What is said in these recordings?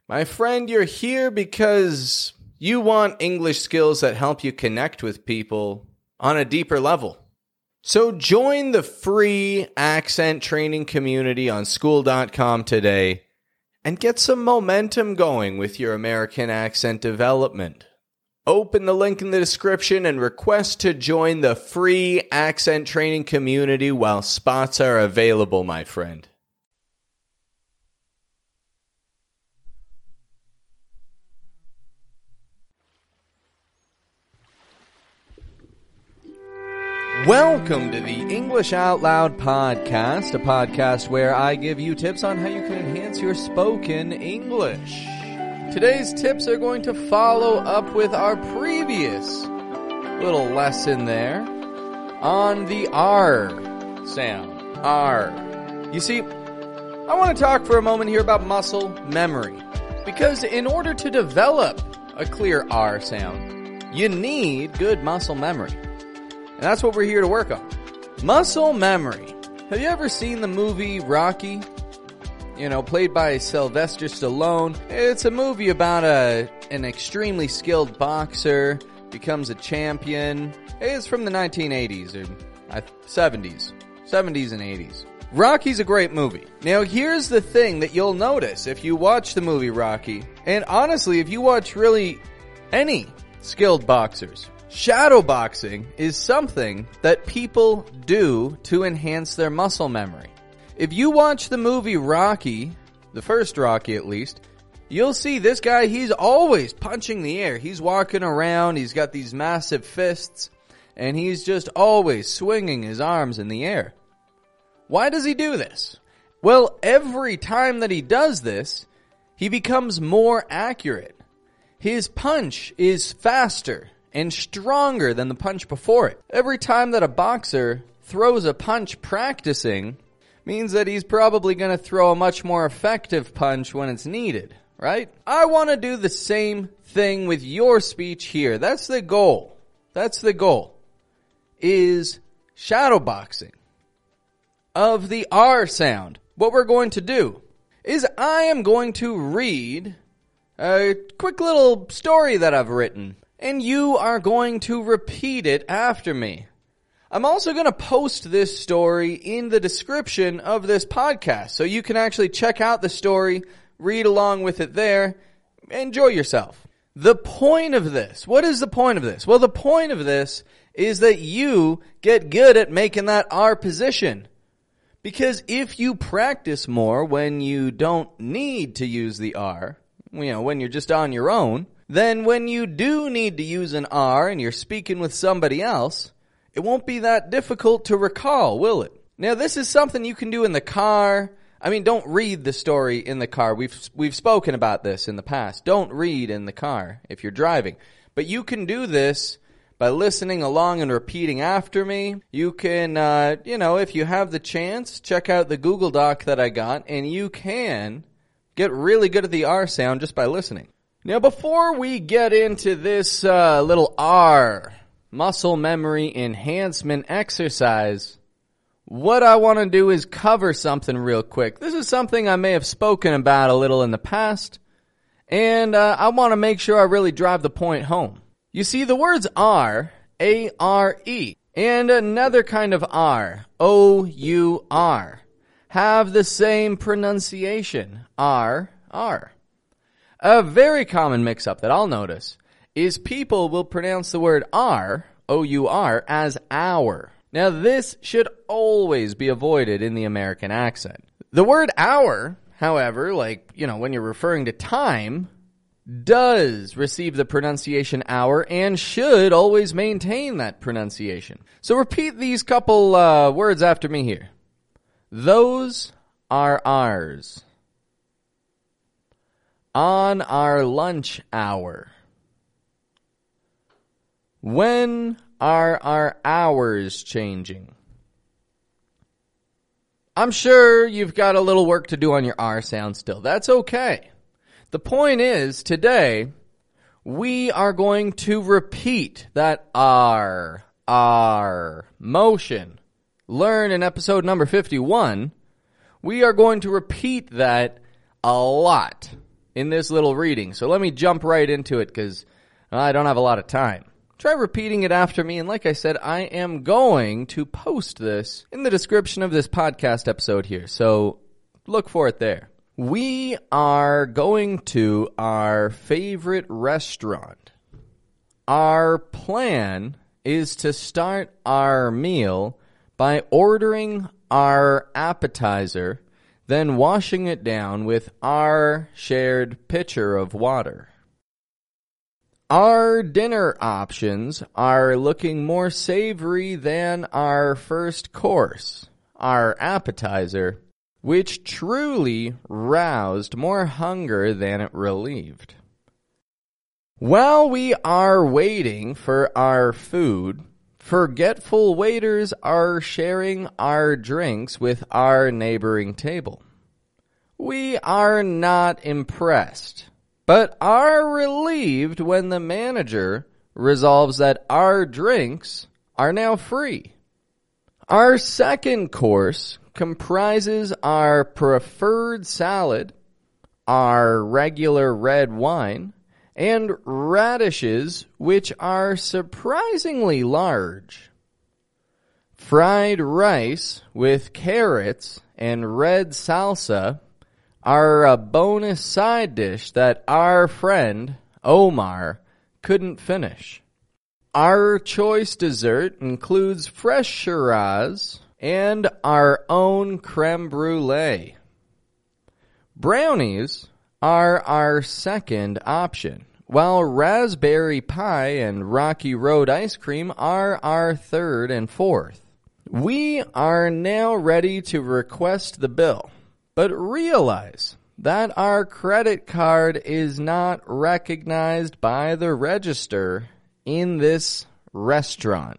My friend, you're here because you want English skills that help you connect with people on a deeper level. So join the free accent training community on school.com today and get some momentum going with your American accent development. Open the link in the description and request to join the free accent training community while spots are available, my friend. Welcome to the English Out Loud podcast, a podcast where I give you tips on how you can enhance your spoken English. Today's tips are going to follow up with our previous little lesson there on the R sound. R. You see, I want to talk for a moment here about muscle memory, because in order to develop a clear R sound, you need good muscle memory. And that's what we're here to work on. Muscle memory. Have you ever seen the movie Rocky? You know, played by Sylvester Stallone. It's a movie about an extremely skilled boxer, becomes a champion. It's from the 1980s or 70s. 70s and 80s. Rocky's a great movie. Now, here's the thing that you'll notice if you watch the movie Rocky, and honestly, if you watch really any skilled boxers, shadow boxing is something that people do to enhance their muscle memory. If you watch the movie Rocky, the first Rocky at least, you'll see this guy, he's always punching the air. He's walking around, he's got these massive fists, and he's just always swinging his arms in the air. Why does he do this? Well, every time that he does this, he becomes more accurate. His punch is faster and stronger than the punch before it. Every time that a boxer throws a punch practicing means that he's probably going to throw a much more effective punch when it's needed, right? I want to do the same thing with your speech here. That's the goal. That's the goal. Is shadow boxing of the R sound. What we're going to do is I am going to read a quick little story that I've written, and you are going to repeat it after me. I'm also going to post this story in the description of this podcast, so you can actually check out the story, read along with it there, enjoy yourself. The point of this, what is the point of this? Well, the point of this is that you get good at making that R position. Because if you practice more when you don't need to use the R, when you're just on your own, then when you do need to use an R and you're speaking with somebody else, it won't be that difficult to recall, will it? Now, this is something you can do in the car. I mean, don't read the story in the car. We've spoken about this in the past. Don't read in the car if you're driving. But you can do this by listening along and repeating after me. You can, if you have the chance, check out the Google Doc that I got, and you can get really good at the R sound just by listening. Now, before we get into this little R muscle memory enhancement exercise, what I want to do is cover something real quick. This is something I may have spoken about a little in the past, and I want to make sure I really drive the point home. You see, the words R, A-R-E, and another kind of R, O-U-R, have the same pronunciation, R, R. A very common mix-up that I'll notice is people will pronounce the word R, O-U-R, as hour. Now, this should always be avoided in the American accent. The word hour, however, when you're referring to time, does receive the pronunciation hour and should always maintain that pronunciation. So repeat these couple words after me here. Those are ours. On our lunch hour. When are our hours changing? I'm sure you've got a little work to do on your R sound still. That's okay. The point is, today, we are going to repeat that R motion. Learn in episode number 51. We are going to repeat that a lot. in this little reading. So let me jump right into it because I don't have a lot of time. Try repeating it after me, and like I said, I am going to post this in the description of this podcast episode here, so look for it there. We are going to our favorite restaurant. Our plan is to start our meal by ordering our appetizer, then washing it down with our shared pitcher of water. Our dinner options are looking more savory than our first course, our appetizer, which truly roused more hunger than it relieved. While we are waiting for our food, forgetful waiters are sharing our drinks with our neighboring table. We are not impressed, but are relieved when the manager resolves that our drinks are now free. Our second course comprises our preferred salad, our regular red wine, and radishes, which are surprisingly large. Fried rice with carrots and red salsa are a bonus side dish that our friend, Omar, couldn't finish. Our choice dessert includes fresh Shiraz and our own creme brulee. Brownies are our second option, while raspberry pie and Rocky Road ice cream are our third and fourth. We are now ready to request the bill, but realize that our credit card is not recognized by the register in this restaurant.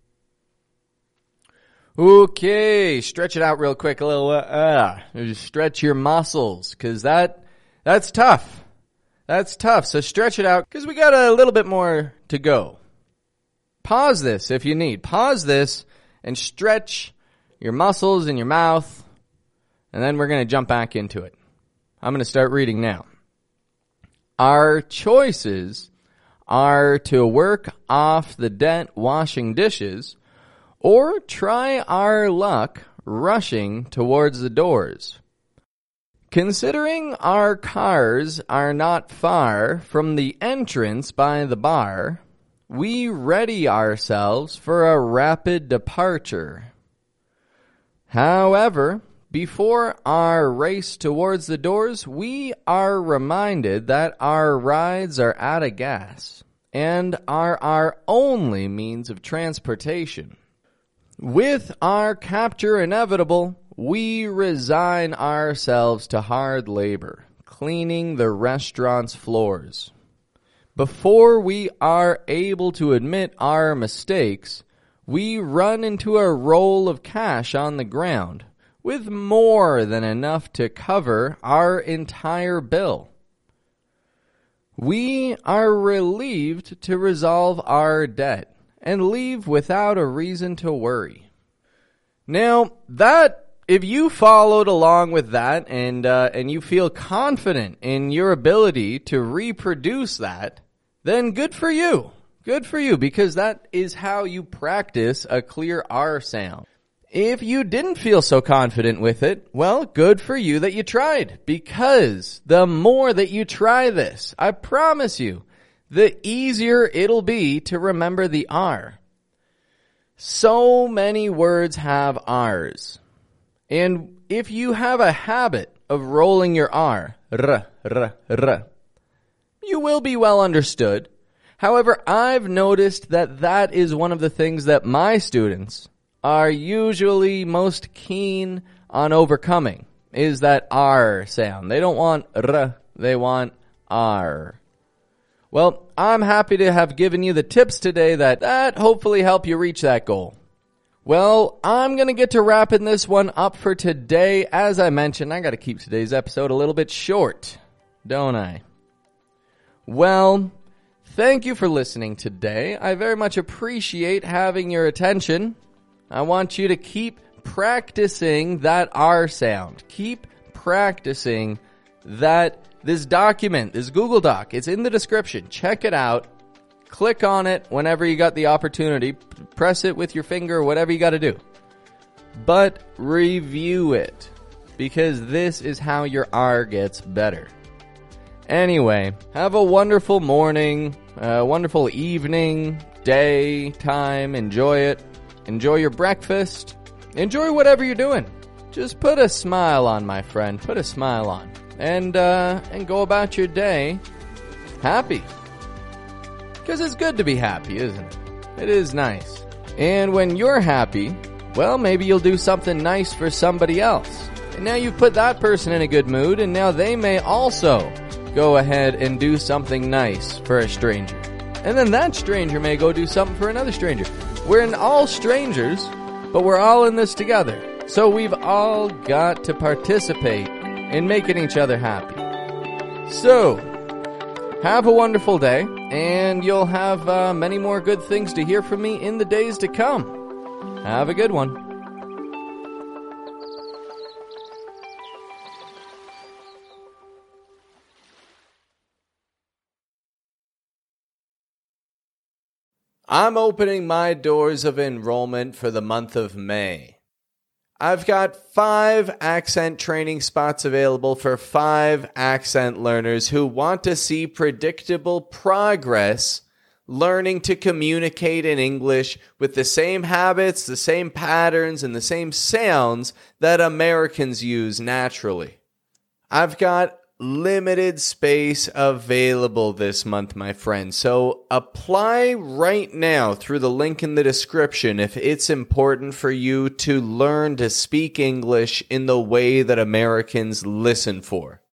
Okay, stretch it out real quick, a little, stretch your muscles, because that's tough. That's tough, so stretch it out, because we got a little bit more to go. Pause this if you need. Pause this and stretch your muscles in your mouth, and then we're going to jump back into it. I'm going to start reading now. Our choices are to work off the debt washing dishes or try our luck rushing towards the doors. Considering our cars are not far from the entrance by the bar, we ready ourselves for a rapid departure. However, before our race towards the doors, we are reminded that our rides are out of gas and are our only means of transportation. With our capture inevitable, we resign ourselves to hard labor, cleaning the restaurant's floors. Before we are able to admit our mistakes, we run into a roll of cash on the ground, with more than enough to cover our entire bill. We are relieved to resolve our debt and leave without a reason to worry. Now, if you followed along with that and you feel confident in your ability to reproduce that, then good for you. Good for you, because that is how you practice a clear R sound. If you didn't feel so confident with it, well, good for you that you tried, because the more that you try this, I promise you, the easier it'll be to remember the R. So many words have R's. And if you have a habit of rolling your R, you will be well understood. However, I've noticed that is one of the things that my students are usually most keen on overcoming, is that R sound. They don't want R, they want R. Well, I'm happy to have given you the tips today that hopefully help you reach that goal. Well, I'm going to get to wrapping this one up for today. As I mentioned, I got to keep today's episode a little bit short, don't I? Well, thank you for listening today. I very much appreciate having your attention. I want you to keep practicing that R sound. Keep practicing that this document, this Google Doc, it's in the description. Check it out. Click on it whenever you got the opportunity. Press it with your finger, whatever you got to do. But review it, because this is how your R gets better. Anyway, have a wonderful morning, a wonderful evening, day, time. Enjoy it. Enjoy your breakfast. Enjoy whatever you're doing. Just put a smile on, my friend. Put a smile on. And go about your day happy. Because it's good to be happy, isn't it? It is nice. And when you're happy, well, maybe you'll do something nice for somebody else. And now you've put that person in a good mood, and now they may also go ahead and do something nice for a stranger. And then that stranger may go do something for another stranger. We're all strangers, but we're all in this together. So we've all got to participate in making each other happy. So, have a wonderful day, and you'll have many more good things to hear from me in the days to come. Have a good one. I'm opening my doors of enrollment for the month of May. I've got 5 accent training spots available for 5 accent learners who want to see predictable progress learning to communicate in English with the same habits, the same patterns, and the same sounds that Americans use naturally. I've got limited space available this month, my friend. So apply right now through the link in the description if it's important for you to learn to speak English in the way that Americans listen for.